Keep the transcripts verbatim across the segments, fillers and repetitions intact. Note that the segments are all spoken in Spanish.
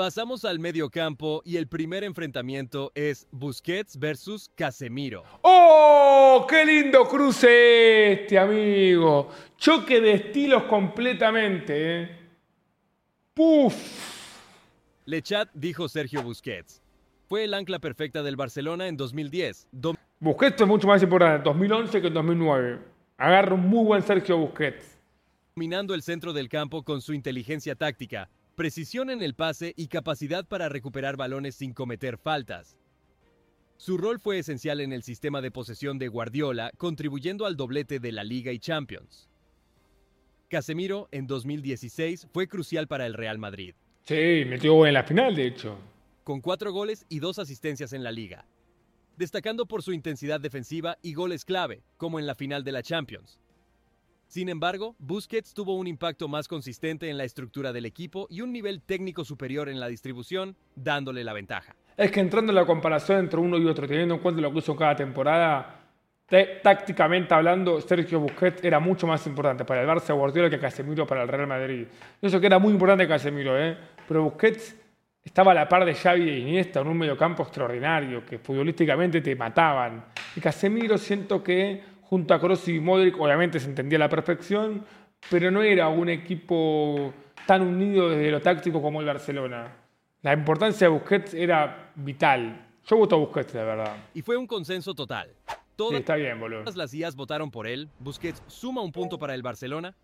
Pasamos al mediocampo y el primer enfrentamiento es Busquets versus Casemiro. ¡Oh! ¡Qué lindo cruce este, amigo! Choque de estilos completamente, ¿eh? ¡Puf! Lechat dijo Sergio Busquets. Fue el ancla perfecta del Barcelona en dos mil diez. Dom Busquets es mucho más importante en dos mil once que en dos mil nueve. Agarra un muy buen Sergio Busquets. Dominando el centro del campo con su inteligencia táctica, precisión en el pase y capacidad para recuperar balones sin cometer faltas. Su rol fue esencial en el sistema de posesión de Guardiola, contribuyendo al doblete de la Liga y Champions. Casemiro, en dos mil dieciséis, fue crucial para el Real Madrid. Sí, metió gol en la final, de hecho. Con cuatro goles y dos asistencias en la Liga, destacando por su intensidad defensiva y goles clave, como en la final de la Champions. Sin embargo, Busquets tuvo un impacto más consistente en la estructura del equipo y un nivel técnico superior en la distribución, dándole la ventaja. Es que entrando en la comparación entre uno y otro, teniendo en cuenta lo que hizo cada temporada, tácticamente hablando, Sergio Busquets era mucho más importante para el Barça Guardiola que Casemiro para el Real Madrid. Eso que era muy importante Casemiro, ¿eh? Pero Busquets estaba a la par de Xavi e Iniesta en un mediocampo extraordinario, que futbolísticamente te mataban. Y Casemiro siento que junto a Kroos y Modric, obviamente se entendía a la perfección, pero no era un equipo tan unido desde lo táctico como el Barcelona. La importancia de Busquets era vital. Yo voto a Busquets, de verdad. Y fue un consenso total. Todas Sí, está bien, boludo. las I As votaron por él. Busquets suma un punto para el Barcelona.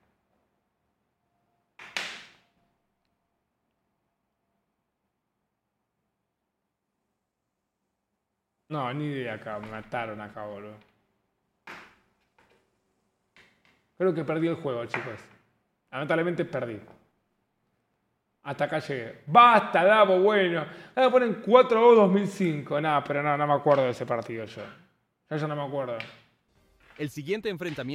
No, ni idea acá. Me mataron acá, boludo. Creo que perdí el juego, chicos. Lamentablemente perdí. Hasta acá llegué. ¡Basta, Davo! Bueno. Ahora ponen cuatro dos dos mil cinco. Nada, pero no, no me acuerdo de ese partido yo. Yo ya no me acuerdo. El siguiente enfrentamiento